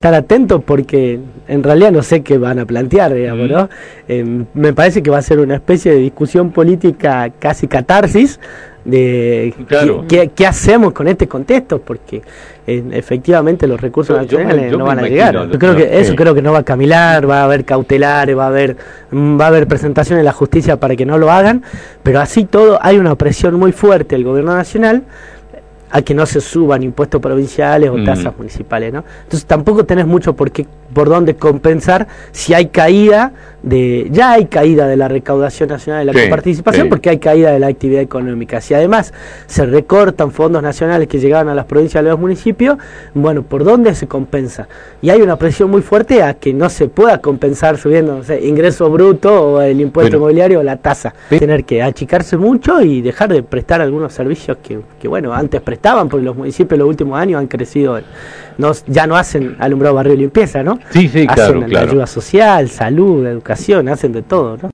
estar atentos porque en realidad no sé qué van a plantear, digamos, ¿no? Me parece que va a ser una especie de discusión política casi catarsis de claro. qué hacemos con este contexto, porque efectivamente los recursos nacionales no van a llegar. Yo creo que eso creo que no va a caminar, va a haber cautelares, va a haber presentación en la justicia para que no lo hagan, pero así todo hay una presión muy fuerte del gobierno nacional a que no se suban impuestos provinciales o tasas municipales, ¿no? Entonces tampoco tenés mucho por dónde compensar si hay ya hay caída de la recaudación nacional de la coparticipación, porque hay caída de la actividad económica. Si además se recortan fondos nacionales que llegaban a las provincias y a los municipios, bueno, ¿por dónde se compensa? Y hay una presión muy fuerte a que no se pueda compensar subiendo, no sé, ingreso bruto o el impuesto inmobiliario o la tasa. Tener que achicarse mucho y dejar de prestar algunos servicios que bueno, antes prestaban, porque los municipios los últimos años han crecido, ya no hacen alumbrado, barrio y limpieza, ¿no? Sí, hacen claro. ayuda social, salud, educación, hacen de todo, ¿no?